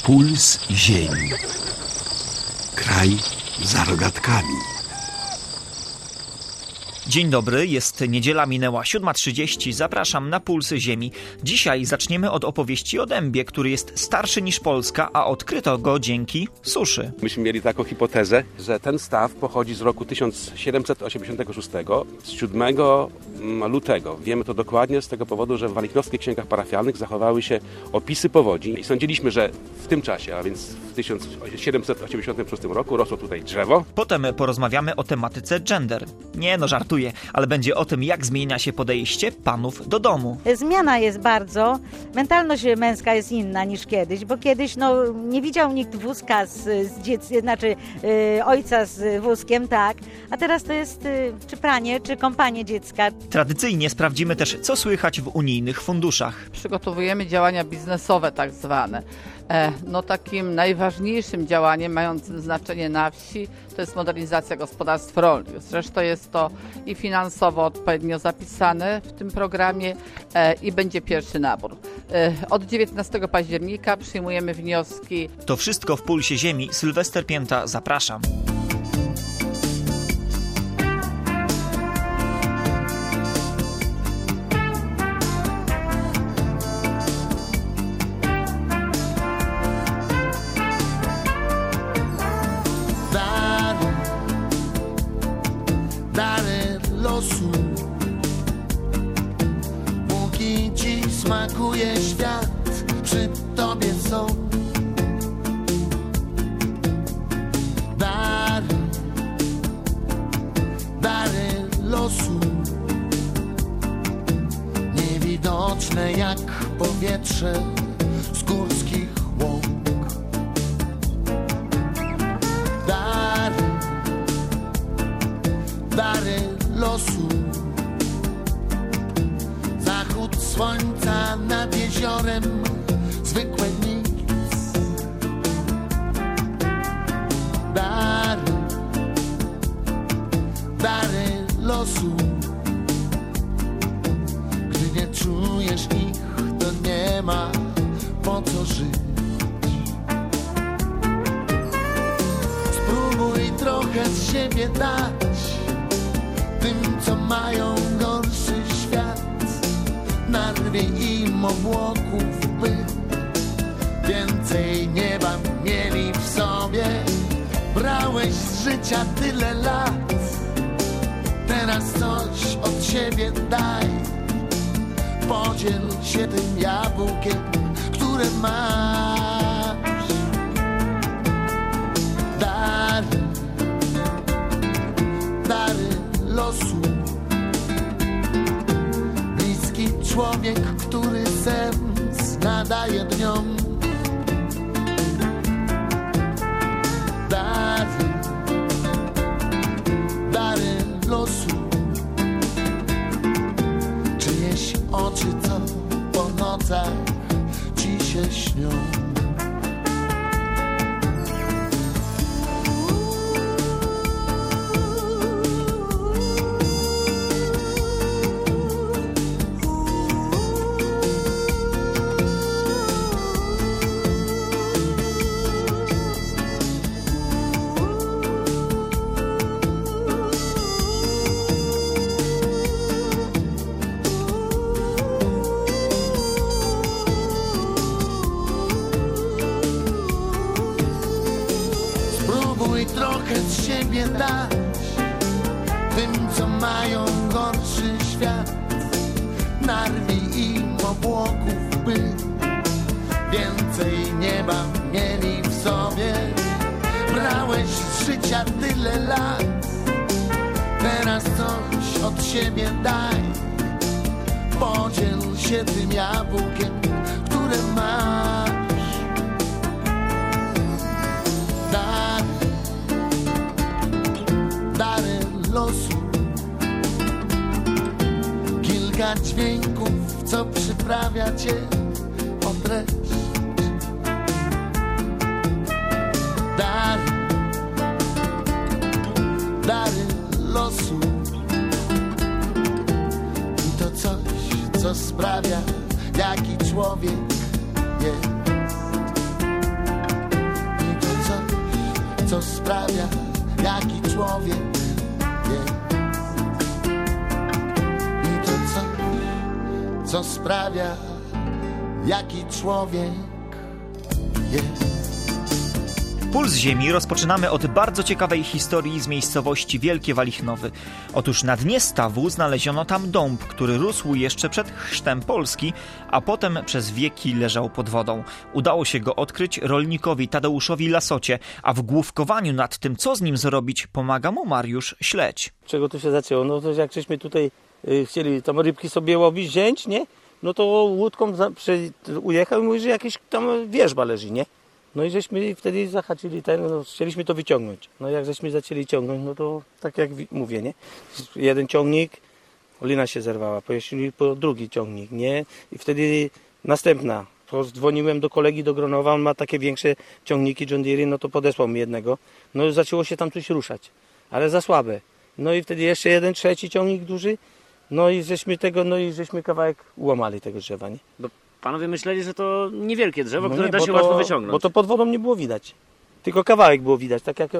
Puls ziemi. Kraj za rogatkami. Dzień dobry, jest niedziela, minęła 7:30. Zapraszam na Puls Ziemi. Dzisiaj zaczniemy od opowieści o dębie, który jest starszy niż Polska, a odkryto go dzięki suszy. Myśmy mieli taką hipotezę, że ten staw pochodzi z roku 1786, z 7 lutego. Wiemy to dokładnie z tego powodu, że w walikowskich księgach parafialnych zachowały się opisy powodzi i sądziliśmy, że w tym czasie, a więc w 1786 roku rosło tutaj drzewo. Potem porozmawiamy o tematyce gender. Nie no, żartuję, ale będzie o tym, jak zmienia się podejście panów do domu. Zmiana jest bardzo, mentalność męska jest inna niż kiedyś, bo kiedyś nie widział nikt wózka ojca z wózkiem, tak, a teraz to jest czy pranie, czy kąpanie dziecka. Tradycyjnie sprawdzimy też, co słychać w unijnych funduszach. Przygotowujemy działania biznesowe tak zwane. Takim najważniejszym działaniem mającym znaczenie na wsi to jest modernizacja gospodarstw rolnych. Zresztą jest to i finansowo odpowiednio zapisane w tym programie i będzie pierwszy nabór. Od 19 października przyjmujemy wnioski. To wszystko w Pulsie Ziemi. Sylwester Pięta, zapraszam. Dary losu, póki ci smakuje świat, przy tobie są dary losu, niewidoczne jak powietrze z górskich łąk. Dary losu, zachód słońca nad jeziorem, zwykłe nic. Dary losu, gdy nie czujesz ich, to nie ma po co żyć. Spróbuj trochę z siebie dać tym, co mają gorszy świat. Narwie im obłoków, by więcej nieba mieli w sobie. Brałeś z życia tyle lat, teraz coś od siebie daj. Podziel się tym jabłkiem, które masz. Dary losu, bliski człowiek, który sens nadaje dniom. Dary losu, czyjeś oczy, co po nocach ci się śnią. Trochę z siebie dać tym, co mają gorszy świat. Narwij im obłoków, by więcej nieba mieli w sobie. Brałeś z życia tyle lat, teraz coś od siebie daj. Podziel się tym jabłkiem, które masz. Dary losu, kilka dźwięków, co przyprawia cię o treść. Dary losu, i to coś, co sprawia, jaki człowiek jest. co sprawia, jaki człowiek jest. I to coś, co sprawia, jaki człowiek jest. Puls Ziemi rozpoczynamy od bardzo ciekawej historii z miejscowości Wielkie Walichnowy. Otóż na dnie stawu znaleziono tam dąb, który rósł jeszcze przed chrztem Polski, a potem przez wieki leżał pod wodą. Udało się go odkryć rolnikowi Tadeuszowi Lasocie, a w główkowaniu nad tym, co z nim zrobić, pomaga mu Mariusz Śledź. Czego to się zaczęło? No to jak żeśmy tutaj chcieli tam rybki sobie łowić, wziąć, nie? No to łódką ujechał i mówi, że jakaś tam wierzba leży, nie? No i żeśmy wtedy zahaczyli chcieliśmy to wyciągnąć. No jak żeśmy zaczęli ciągnąć, no to tak jak mówię, nie? Jeden ciągnik, lina się zerwała, pojeździli po drugi ciągnik, nie? I wtedy następna. To dzwoniłem do kolegi do Gronowa, on ma takie większe ciągniki John Deere, no to podesłał mi jednego. No i zaczęło się tam coś ruszać, ale za słabe. No i wtedy jeszcze jeden, trzeci ciągnik duży, no i żeśmy kawałek ułamali tego drzewa, nie? Panowie myśleli, że to niewielkie drzewo, No które nie, da bo się to- łatwo wyciągnąć. Bo to pod wodą nie było widać. Tylko kawałek było widać. Tak jak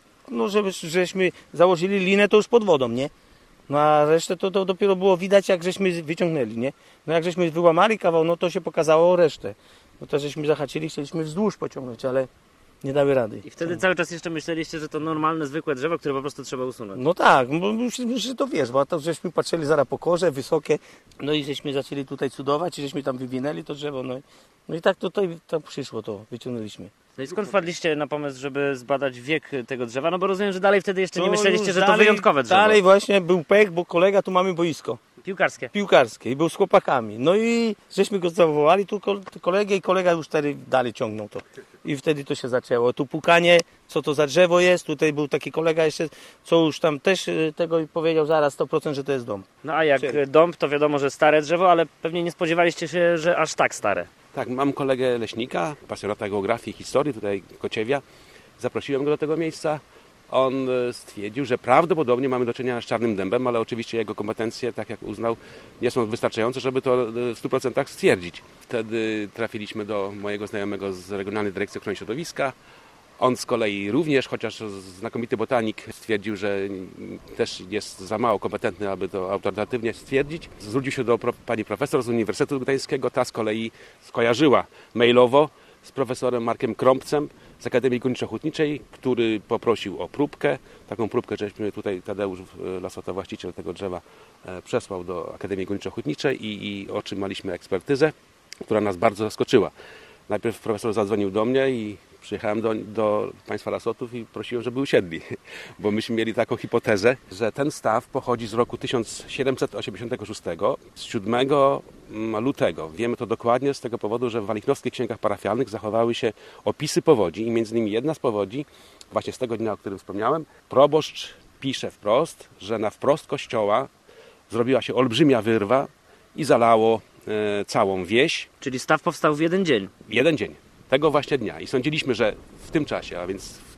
żeśmy założyli linę, to już pod wodą, nie? No a resztę to dopiero było widać, jak żeśmy wyciągnęli, nie? No jak żeśmy wyłamali kawał, no to się pokazało resztę. No to żeśmy zahaczyli, chcieliśmy wzdłuż pociągnąć, ale nie dały rady. I wtedy cały czas jeszcze myśleliście, że to normalne, zwykłe drzewo, które po prostu trzeba usunąć. No tak, bo myśleliśmy, że to wiesz, bo to żeśmy patrzyli zaraz po korze, wysokie, no i żeśmy zaczęli tutaj cudować i żeśmy tam wywinęli to drzewo, no i tak tutaj tak przyszło to, wyciągnęliśmy. No i skąd wpadliście na pomysł, żeby zbadać wiek tego drzewa? No bo rozumiem, że dalej wtedy jeszcze nie To myśleliście, już że to dalej- wyjątkowe drzewo. Dalej właśnie był pech, bo kolega, tu mamy boisko Piłkarskie. piłkarskie i był z chłopakami. No i żeśmy go zawołali, tu kolegę i kolega już wtedy dalej ciągnął to. I wtedy to się zaczęło. Tu pukanie, co to za drzewo jest. Tutaj był taki kolega jeszcze, co już tam też tego powiedział zaraz 100%, że to jest dom. No a jak Czyli- dąb, to wiadomo, że stare drzewo, ale pewnie nie spodziewaliście się, że aż tak stare. Tak, mam kolegę leśnika, pasjonata geografii i historii, tutaj Kociewia. Zaprosiłem go do tego miejsca. On stwierdził, że prawdopodobnie mamy do czynienia z czarnym dębem, ale oczywiście jego kompetencje, tak jak uznał, nie są wystarczające, żeby to w 100% stwierdzić. Wtedy trafiliśmy do mojego znajomego z Regionalnej Dyrekcji Ochrony Środowiska. On z kolei również, chociaż znakomity botanik, stwierdził, że też jest za mało kompetentny, aby to autorytatywnie stwierdzić. Zwrócił się do pani profesor z Uniwersytetu Gdańskiego. Ta z kolei skojarzyła mailowo z profesorem Markiem Krąpcem z Akademii Górniczo-Hutniczej, który poprosił o próbkę. Taką próbkę, żeśmy tutaj Tadeusz Lasota, właściciel tego drzewa, przesłał do Akademii Górniczo-Hutniczej i otrzymaliśmy ekspertyzę, która nas bardzo zaskoczyła. Najpierw profesor zadzwonił do mnie i przyjechałem do państwa Lasotów i prosiłem, żeby usiedli, bo myśmy mieli taką hipotezę, że ten staw pochodzi z roku 1786, z 7 lutego. Wiemy to dokładnie z tego powodu, że w walichnowskich księgach parafialnych zachowały się opisy powodzi i między innymi jedna z powodzi, właśnie z tego dnia, o którym wspomniałem, proboszcz pisze wprost, że na wprost kościoła zrobiła się olbrzymia wyrwa i zalało całą wieś. Czyli staw powstał w jeden dzień. Jeden dzień, tego właśnie dnia. I sądziliśmy, że w tym czasie, a więc w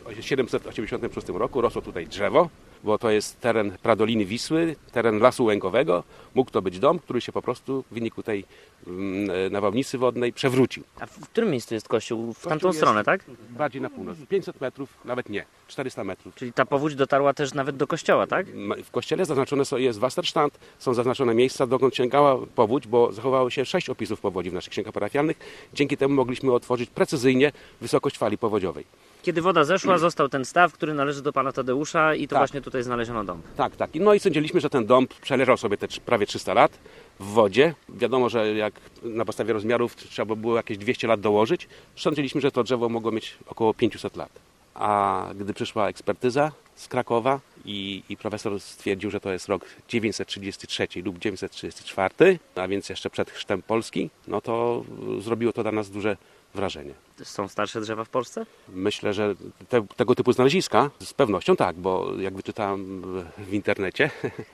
1786 roku rosło tutaj drzewo, bo to jest teren Pradoliny Wisły, teren Lasu Łękowego. Mógł to być dom, który się po prostu w wyniku tej nawałnicy wodnej przewrócił. A w którym miejscu jest kościół? W Kościół tamtą jest stronę, tak? Bardziej na północ. 500 metrów, nawet nie, 400 metrów. Czyli ta powódź dotarła też nawet do kościoła, tak? W kościele zaznaczone jest Wasserstand, są zaznaczone miejsca, dokąd sięgała powódź, bo zachowało się 6 opisów powodzi w naszych księgach parafialnych. Dzięki temu mogliśmy otworzyć precyzyjnie wysokość fali powodziowej. Kiedy woda zeszła, został ten staw, który należy do pana Tadeusza i to Tak. właśnie tutaj znaleziono dom. Tak, tak. No i sądziliśmy, że ten dąb przeleżał sobie te prawie 300 lat w wodzie. Wiadomo, że jak na podstawie rozmiarów trzeba było jakieś 200 lat dołożyć. Sądziliśmy, że to drzewo mogło mieć około 500 lat. A gdy przyszła ekspertyza z Krakowa i profesor stwierdził, że to jest rok 933 lub 934, a więc jeszcze przed chrztem Polski, no to zrobiło to dla nas duże wrażenie. Są starsze drzewa w Polsce? Myślę, że tego typu znaleziska z pewnością tak, bo jak wyczytałem w internecie,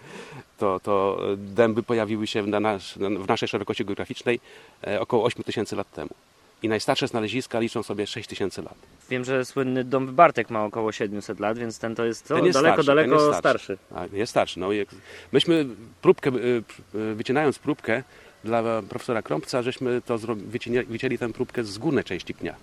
to dęby pojawiły się w naszej szerokości geograficznej około 8000 lat temu. I najstarsze znaleziska liczą sobie 6000 lat. Wiem, że słynny dąb Bartek ma około 700 lat, więc ten to jest Ten jest daleko, starszy, ten daleko jest starszy. Tak, jest starszy. No, myśmy próbkę, wycinając próbkę dla profesora Krąpca, żeśmy to wycięli tę próbkę z górnej części pnia.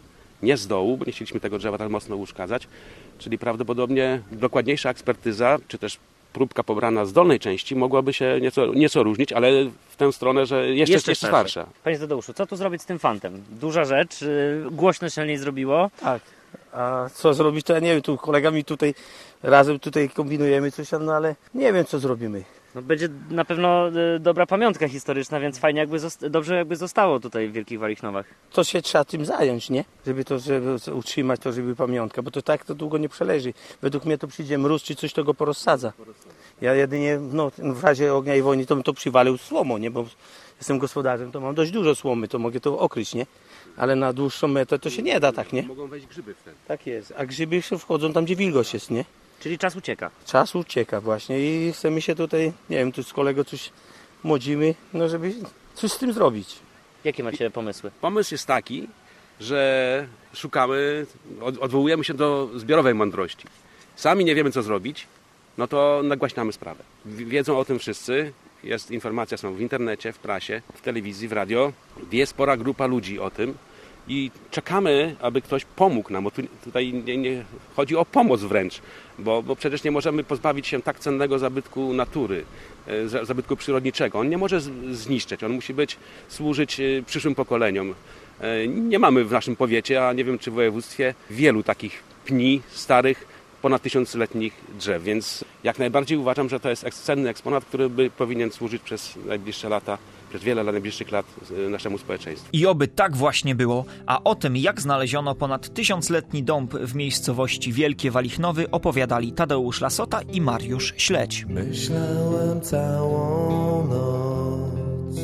nie z dołu, bo nie chcieliśmy tego drzewa tak mocno uszkadzać, czyli prawdopodobnie dokładniejsza ekspertyza, czy też próbka pobrana z dolnej części mogłaby się nieco różnić, ale w tę stronę, że jeszcze starsza. Panie Tadeuszu, co tu zrobić z tym fantem? Duża rzecz, głośno się nie zrobiło. Tak. A co zrobić, to ja nie wiem, tu kolegami razem kombinujemy coś tam, no ale nie wiem, co zrobimy. No będzie na pewno dobra pamiątka historyczna, więc fajnie dobrze jakby zostało tutaj w Wielkich Walichnowach. To się trzeba tym zająć, nie? Żeby utrzymać to, żeby pamiątka, bo to tak to długo nie przeleży. Według mnie to przyjdzie mróz czy coś, to go porozsadza. Ja jedynie w razie ognia i wojny to bym to przywalił słomą, nie? Bo jestem gospodarzem, to mam dość dużo słomy, to mogę to okryć, nie? Ale na dłuższą metę to się nie da tak, nie? Mogą wejść grzyby wtedy. Tak jest, a grzyby wchodzą tam, gdzie wilgoć jest, nie? Czyli czas ucieka. Czas ucieka właśnie i chcemy się tutaj, nie wiem, tu z kolegą coś młodzimy, no żeby coś z tym zrobić. Jakie macie pomysły? Pomysł jest taki, że szukamy, odwołujemy się do zbiorowej mądrości. Sami nie wiemy, co zrobić, no to nagłaśniamy sprawę. Wiedzą o tym wszyscy, informacje są w internecie, w prasie, w telewizji, w radio. Wie spora grupa ludzi o tym i czekamy, aby ktoś pomógł nam, bo tutaj nie chodzi o pomoc wręcz, bo przecież nie możemy pozbawić się tak cennego zabytku natury, zabytku przyrodniczego. On nie może zniszczyć, on musi służyć przyszłym pokoleniom. Nie mamy w naszym powiecie, a nie wiem czy w województwie, wielu takich pni starych, ponad 1000-letnich drzew, więc jak najbardziej uważam, że to jest cenny eksponat, który powinien służyć przez najbliższe lata, przez wiele najbliższych lat naszemu społeczeństwu. I oby tak właśnie było, a o tym, jak znaleziono ponad 1000-letni dąb w miejscowości Wielkie Walichnowy, opowiadali Tadeusz Lasota i Mariusz Śledź. Myślałem całą noc,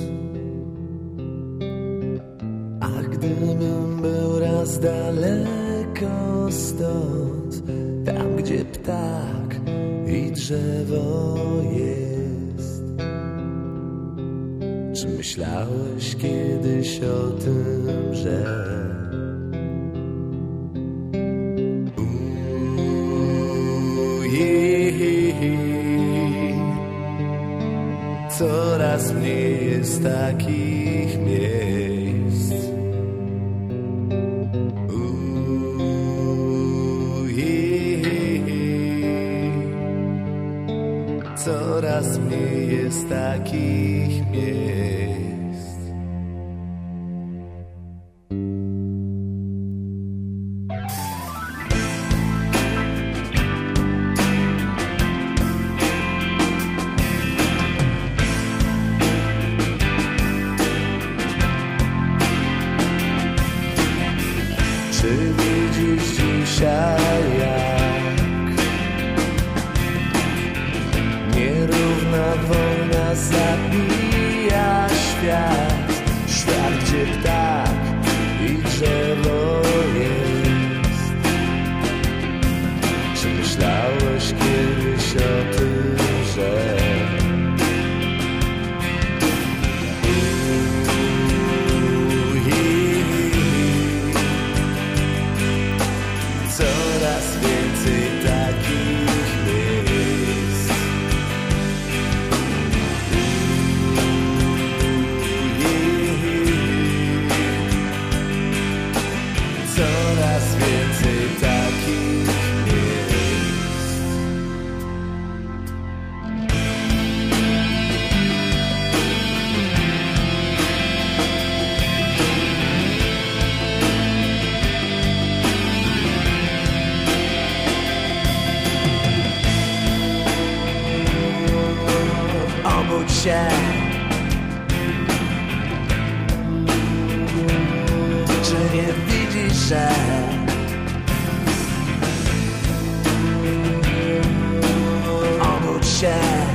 a gdybym był raz daleko stąd, tam gdzie ptak i drzewo jest. Czy myślałeś kiedyś o tym, że coraz mniej jest takich miejsc? Coraz mniej jest takich miejsc. Czy widzisz dzisiaj, nierówna wojna zabija świat, gdzie ptak i drzewo jest. Czy myślałeś kiedyś o tym, że coraz więcej takich miejsc? Coraz więcej takich miejsc. Obudź się, czy nie widzisz, że obudź się,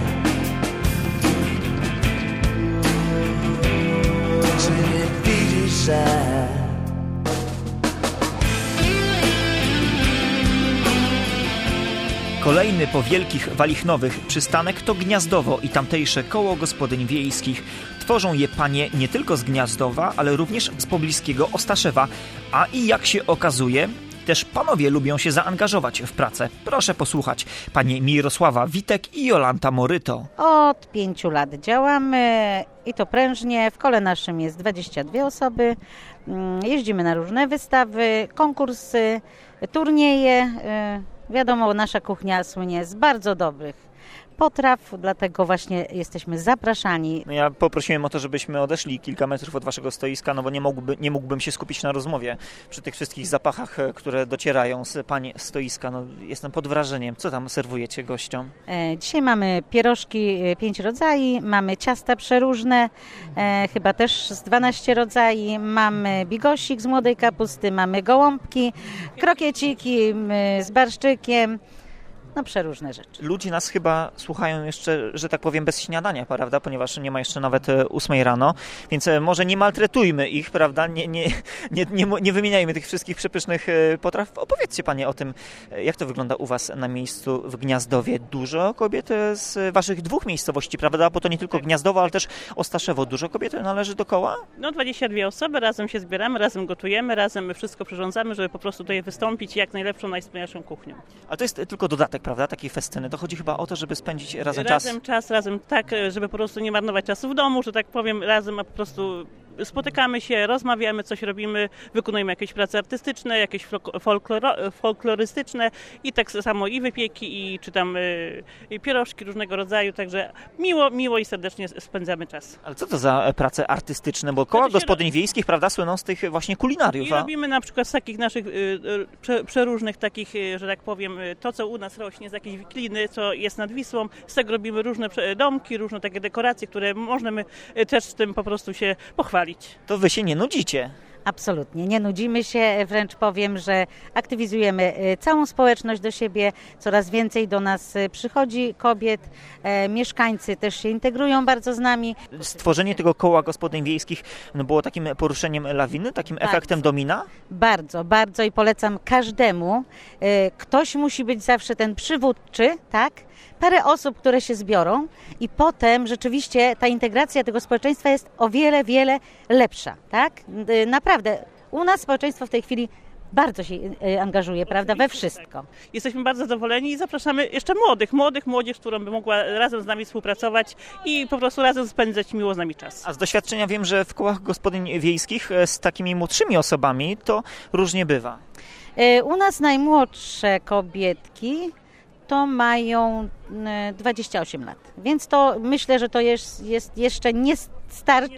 czy nie widzisz, że Kolejny po Wielkich Walichnowych przystanek to Gniazdowo i tamtejsze koło gospodyń wiejskich. Tworzą je panie nie tylko z Gniazdowa, ale również z pobliskiego Ostaszewa, a i jak się okazuje, Też panowie lubią się zaangażować w pracę. Proszę posłuchać. Panie Mirosława Witek i Jolanta Moryto. Od 5 lat działamy i to prężnie. W kole naszym jest 22 osoby. Jeździmy na różne wystawy, konkursy, turnieje. Wiadomo, nasza kuchnia słynie z bardzo dobrych potraw, dlatego właśnie jesteśmy zapraszani. No ja poprosiłem o to, żebyśmy odeszli kilka metrów od waszego stoiska, no bo nie mógłbym się skupić na rozmowie przy tych wszystkich zapachach, które docierają z pani stoiska. No, jestem pod wrażeniem. Co tam serwujecie gościom? Dzisiaj mamy pierożki 5 rodzajów, mamy ciasta przeróżne, chyba też z 12 rodzajów, mamy bigosik z młodej kapusty, mamy gołąbki, krokieciki z barszczykiem. No przeróżne rzeczy. Ludzie nas chyba słuchają jeszcze, że tak powiem, bez śniadania, prawda? Ponieważ nie ma jeszcze nawet 8 rano, więc może nie maltretujmy ich, prawda? Nie wymieniajmy tych wszystkich przepysznych potraw. Opowiedzcie panie o tym, jak to wygląda u was na miejscu w Gniazdowie. Dużo kobiet z waszych 2 miejscowości, prawda? Bo to nie tylko Gniazdowo, ale też Ostaszewo. Dużo kobiet należy do koła? No 22 osoby, razem się zbieramy, razem gotujemy, razem wszystko przyrządzamy, żeby po prostu tutaj wystąpić jak najlepszą, najwspanialszą kuchnią. Ale to jest tylko dodatek, prawda? Takiej festyny. To chodzi chyba o to, żeby spędzić razem czas. Razem tak, żeby po prostu nie marnować czasu w domu, że tak powiem, razem, a po prostu spotykamy się, rozmawiamy, coś robimy, wykonujemy jakieś prace artystyczne, jakieś folklorystyczne i tak samo i wypieki, i czy tam i pierożki różnego rodzaju, także miło i serdecznie spędzamy czas. Ale co to za prace artystyczne? Bo koła gospodyń wiejskich, prawda, słyną z tych właśnie kulinariów. I robimy na przykład z takich naszych przeróżnych takich, że tak powiem, to co u nas rośnie z jakiejś wikliny, co jest nad Wisłą, z tego robimy różne domki, różne takie dekoracje, które możemy też z tym po prostu się pochwalić. To wy się nie nudzicie. Absolutnie, nie nudzimy się, wręcz powiem, że aktywizujemy całą społeczność do siebie, coraz więcej do nas przychodzi kobiet, mieszkańcy też się integrują bardzo z nami. Stworzenie tego koła gospodyń wiejskich było takim poruszeniem lawiny, takim efektem domina? Bardzo i polecam każdemu. Ktoś musi być zawsze ten przywódczy, tak? Parę osób, które się zbiorą i potem rzeczywiście ta integracja tego społeczeństwa jest o wiele lepsza, tak? Naprawdę, u nas społeczeństwo w tej chwili bardzo się angażuje, prawda, we wszystko. Jesteśmy bardzo zadowoleni i zapraszamy jeszcze młodzież, która by mogła razem z nami współpracować i po prostu razem spędzać miło z nami czas. A z doświadczenia wiem, że w kołach gospodyń wiejskich z takimi młodszymi osobami to różnie bywa. U nas najmłodsze kobietki to mają 28 lat, więc to myślę, że to jest jeszcze nie starcze.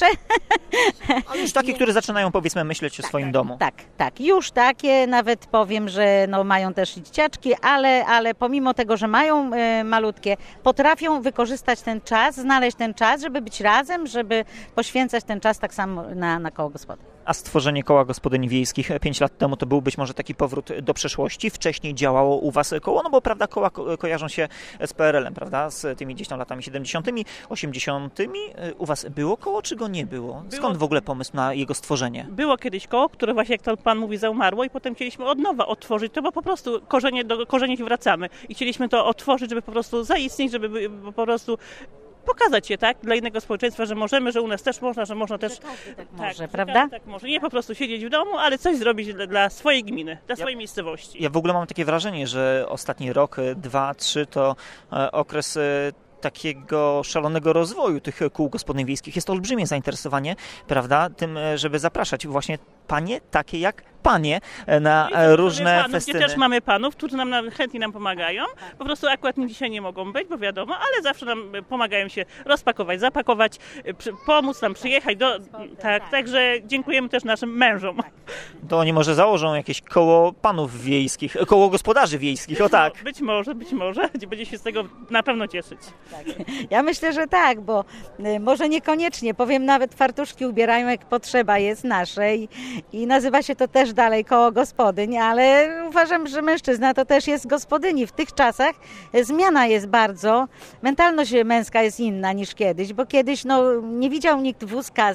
Ale już takie, które zaczynają, powiedzmy, myśleć o swoim domu. Tak, już takie, nawet powiem, że no, mają też dzieciaczki, ale pomimo tego, że mają malutkie, potrafią wykorzystać ten czas, znaleźć ten czas, żeby być razem, żeby poświęcać ten czas tak samo na koło gospodyń. A stworzenie koła gospodyń wiejskich 5 lat temu to był być może taki powrót do przeszłości? Wcześniej działało u was koło? No bo prawda, koła kojarzą się z PRL-em, prawda? Z tymi gdzieś tam latami 70., 80. U was było koło, czy go nie było? Skąd w ogóle pomysł na jego stworzenie? Było kiedyś koło, które właśnie, jak to pan mówi, zaumarło i potem chcieliśmy od nowa otworzyć to, bo po prostu do korzeni wracamy i chcieliśmy to otworzyć, żeby po prostu zaistnieć, żeby po prostu pokazać się, tak, dla innego społeczeństwa, że możemy, że u nas też można, że można też... Tak może, prawda? Tak może. Nie po prostu siedzieć w domu, ale coś zrobić dla swojej gminy, dla swojej miejscowości. Ja w ogóle mam takie wrażenie, że ostatni rok, 2, 3 to okres takiego szalonego rozwoju tych kół gospodyń wiejskich. Jest to olbrzymie zainteresowanie, prawda, tym, żeby zapraszać właśnie panie, takie jak panie, na różne festyny. Gdzie też mamy panów, którzy chętnie nam pomagają. Po prostu akurat dzisiaj nie mogą być, bo wiadomo, ale zawsze nam pomagają się rozpakować, zapakować, pomóc nam przyjechać. Także dziękujemy też naszym mężom. To oni może założą jakieś koło panów wiejskich, koło gospodarzy wiejskich, o tak. Być może. Będzie się z tego na pewno cieszyć. Tak. Ja myślę, że tak, bo może niekoniecznie, powiem, nawet fartuszki ubierają jak potrzeba jest nasze i nazywa się to też dalej koło gospodyń, ale uważam, że mężczyzna to też jest gospodyni. W tych czasach zmiana jest bardzo, mentalność męska jest inna niż kiedyś, bo kiedyś nie widział nikt wózka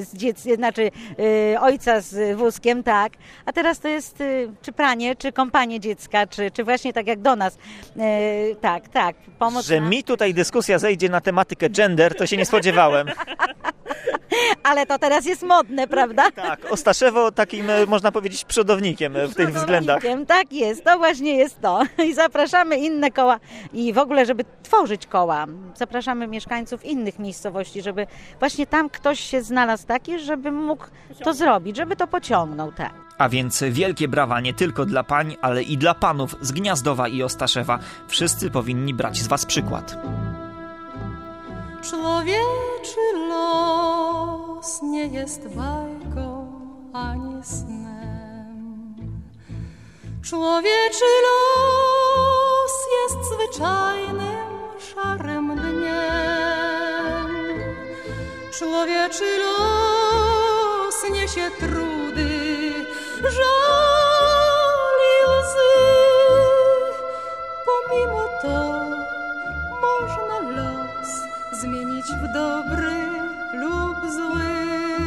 ojca z wózkiem, tak, a teraz to jest czy pranie, czy kąpanie dziecka, czy właśnie tak jak do nas, tak, pomoc. Że mi tutaj dyskusja zejdzie na tematykę gender, to się nie spodziewałem. Ale to teraz jest modne, prawda? Tak, Ostaszewo takim, można powiedzieć, przodownikiem w tych względach. Tak jest, to właśnie jest to. I zapraszamy inne koła i w ogóle, żeby tworzyć koła. Zapraszamy mieszkańców innych miejscowości, żeby właśnie tam ktoś się znalazł taki, żeby mógł to zrobić, żeby to pociągnął, tak. A więc wielkie brawa nie tylko dla pań, ale i dla panów z Gniazdowa i Ostaszewa. Wszyscy powinni brać z was przykład. Człowieczy los nie jest bajką ani snem. Człowieczy los jest zwyczajnym, szarym dniem. Człowieczy los niesie trudy, żal i łzy. Pomimo to można los zmienić w dobry lub zły.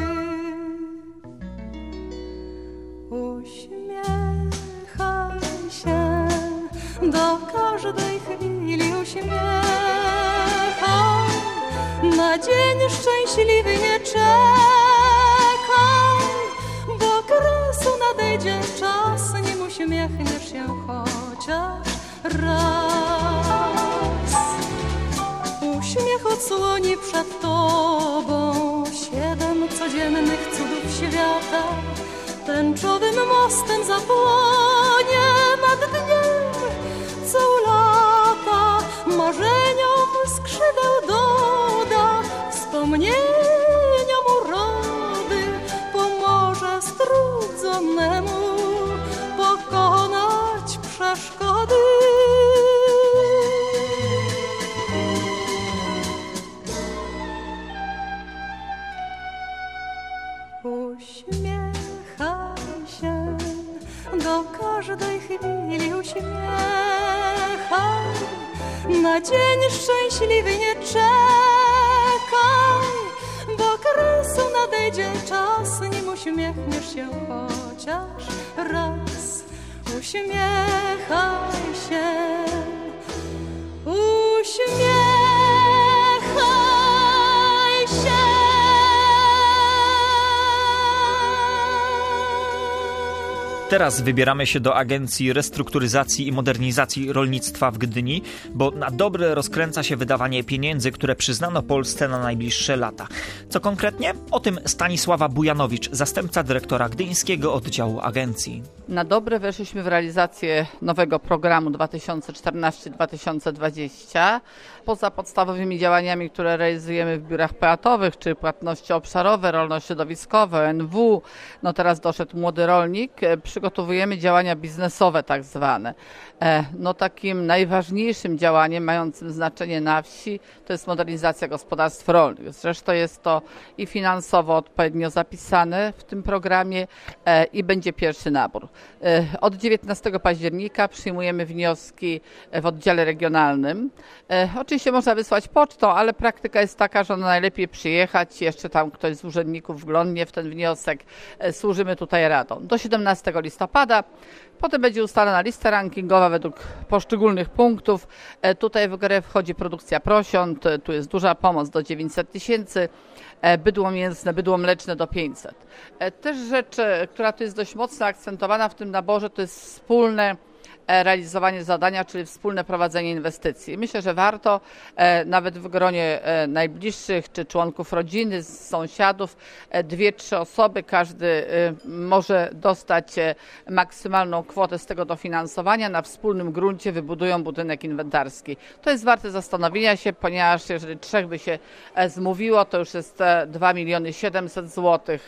Uśmiechaj się do każdej chwili, uśmiechaj. Na dzień szczęśliwy nie czekaj, bo kresu nadejdzie czas, nim uśmiechniesz się chociaż raz. Uśmiech odsłoni przed tobą 7 codziennych cudów świata. Tęczowym mostem zapłonie nad dniem co lata. Marzeniom skrzydeł doda, wspomnieniom urody. Pomoże strudzonemu pokonać przeszkody. Uśmiechaj się do każdej chwili, uśmiechaj. Na dzień szczęśliwy nie czekaj, bo kresu nadejdzie czas, nim uśmiechniesz się chociaż raz. Uśmiechaj się, uśmiechaj się. Teraz wybieramy się do Agencji Restrukturyzacji i Modernizacji Rolnictwa w Gdyni, bo na dobre rozkręca się wydawanie pieniędzy, które przyznano Polsce na najbliższe lata. Co konkretnie? O tym Stanisława Bujanowicz, zastępca dyrektora gdyńskiego oddziału agencji. Na dobre weszliśmy w realizację nowego programu 2014-2020. Poza podstawowymi działaniami, które realizujemy w biurach powiatowych, czy płatności obszarowe, rolno-środowiskowe, NW, no teraz doszedł Młody Rolnik, przygotowujemy działania biznesowe tak zwane. No takim najważniejszym działaniem mającym znaczenie na wsi to jest modernizacja gospodarstw rolnych. Zresztą jest to i finansowo odpowiednio zapisane w tym programie i będzie pierwszy nabór. Od 19 października przyjmujemy wnioski w oddziale regionalnym. Oczywiście można wysłać pocztą, ale praktyka jest taka, że najlepiej przyjechać, jeszcze tam ktoś z urzędników wglądnie w ten wniosek. Służymy tutaj radą. Do 17 listopada. Potem będzie ustalona lista rankingowa według poszczególnych punktów. Tutaj w grę wchodzi produkcja prosiąt, tu jest duża pomoc do 900 000, bydło mięsne, bydło mleczne do 500. Też rzecz, która tu jest dość mocno akcentowana w tym naborze, to jest wspólne realizowanie zadania, czyli wspólne prowadzenie inwestycji. Myślę, że warto nawet w gronie najbliższych, czy członków rodziny, sąsiadów, 2-3 osoby, każdy może dostać maksymalną kwotę z tego dofinansowania, na wspólnym gruncie wybudują budynek inwentarski. To jest warte zastanowienia się, ponieważ jeżeli 3 by się zmówiło, to już jest 2 700 000 zł,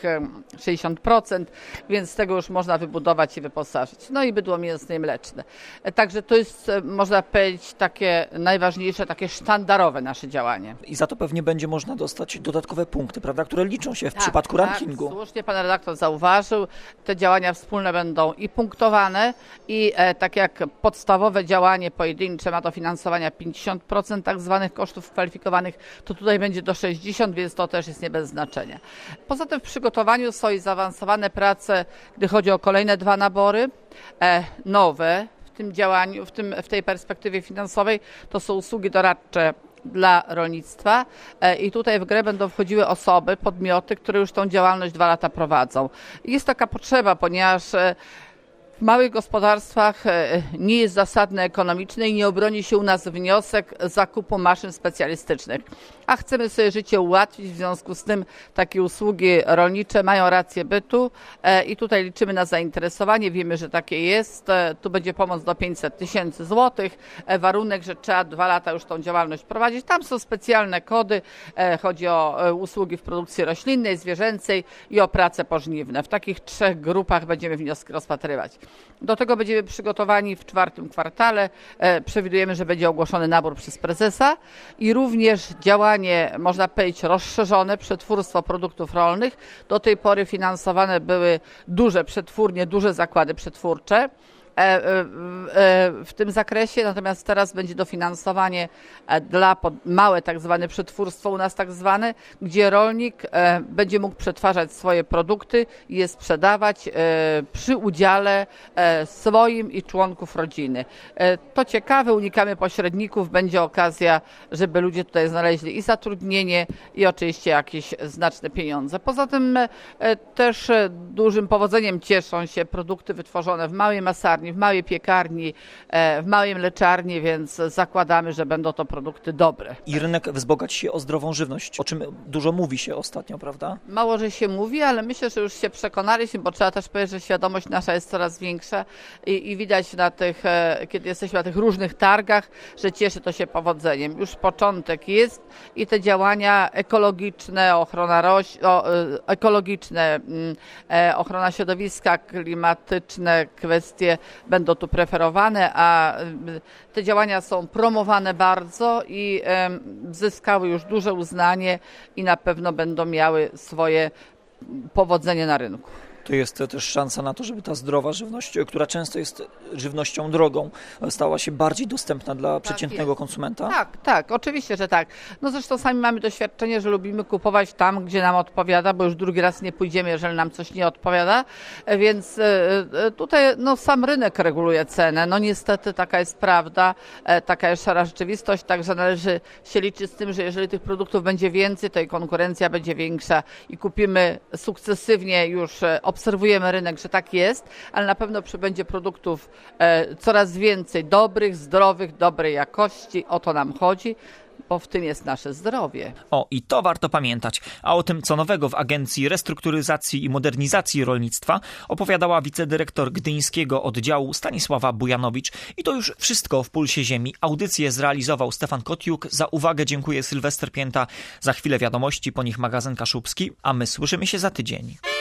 60%, więc z tego już można wybudować i wyposażyć. No i bydło mięsne i mleczne. Także to jest, można powiedzieć, takie najważniejsze, takie sztandarowe nasze działanie. I za to pewnie będzie można dostać dodatkowe punkty, prawda, które liczą się w przypadku rankingu. Tak, słusznie pan redaktor zauważył, te działania wspólne będą i punktowane i tak jak podstawowe działanie pojedyncze ma dofinansowania 50% tak zwanych kosztów kwalifikowanych, to tutaj będzie do 60%, więc to też jest nie bez znaczenia. Poza tym w przygotowaniu są i zaawansowane prace, gdy chodzi o kolejne 2 nabory, nowe w tym działaniu, w tej perspektywie finansowej, to są usługi doradcze dla rolnictwa i tutaj w grę będą wchodziły osoby, podmioty, które już tą działalność 2 lata prowadzą. Jest taka potrzeba, ponieważ w małych gospodarstwach nie jest zasadne ekonomiczne i nie obroni się u nas wniosek zakupu maszyn specjalistycznych. A chcemy sobie życie ułatwić, w związku z tym takie usługi rolnicze mają rację bytu i tutaj liczymy na zainteresowanie. Wiemy, że takie jest. Tu będzie pomoc do 500 000 złotych. Warunek, że trzeba 2 lata już tą działalność prowadzić. Tam są specjalne kody. Chodzi o usługi w produkcji roślinnej, zwierzęcej i o prace pożniwne. W takich 3 grupach będziemy wnioski rozpatrywać. Do tego będziemy przygotowani w 4. kwartale. Przewidujemy, że będzie ogłoszony nabór przez prezesa i również działanie, można powiedzieć, rozszerzone, przetwórstwo produktów rolnych. Do tej pory finansowane były duże przetwórnie, duże zakłady przetwórcze w tym zakresie, natomiast teraz będzie dofinansowanie dla małe tak zwane przetwórstwo u nas tak zwane, gdzie rolnik będzie mógł przetwarzać swoje produkty i je sprzedawać przy udziale swoim i członków rodziny. To ciekawe, unikamy pośredników, będzie okazja, żeby ludzie tutaj znaleźli i zatrudnienie i oczywiście jakieś znaczne pieniądze. Poza tym też dużym powodzeniem cieszą się produkty wytworzone w małej masarni, w małej piekarni, w małej mleczarni, więc zakładamy, że będą to produkty dobre. I rynek wzbogaci się o zdrową żywność, o czym dużo mówi się ostatnio, prawda? Mało, że się mówi, ale myślę, że już się przekonaliśmy, bo trzeba też powiedzieć, że świadomość nasza jest coraz większa i widać na tych, kiedy jesteśmy na tych różnych targach, że cieszy to się powodzeniem. Już początek jest i te działania ekologiczne, ochrona środowiska, klimatyczne kwestie będą tu preferowane, a te działania są promowane bardzo i zyskały już duże uznanie i na pewno będą miały swoje powodzenie na rynku. To jest też szansa na to, żeby ta zdrowa żywność, która często jest żywnością drogą, stała się bardziej dostępna dla przeciętnego konsumenta? Tak, oczywiście, że tak. No zresztą sami mamy doświadczenie, że lubimy kupować tam, gdzie nam odpowiada, bo już drugi raz nie pójdziemy, jeżeli nam coś nie odpowiada, więc tutaj sam rynek reguluje cenę. No niestety taka jest prawda, taka jest szara rzeczywistość, także należy się liczyć z tym, że jeżeli tych produktów będzie więcej, to i konkurencja będzie większa i kupimy sukcesywnie już obserwujemy rynek, że tak jest, ale na pewno przybędzie produktów coraz więcej dobrych, zdrowych, dobrej jakości. O to nam chodzi, bo w tym jest nasze zdrowie. I to warto pamiętać. A o tym, co nowego w Agencji Restrukturyzacji i Modernizacji Rolnictwa opowiadała wicedyrektor gdyńskiego oddziału Stanisława Bujanowicz. I to już wszystko w Pulsie Ziemi. Audycję zrealizował Stefan Kotiuk. Za uwagę dziękuję Sylwester Pięta. Za chwilę wiadomości, po nich magazyn Kaszubski, a my słyszymy się za tydzień.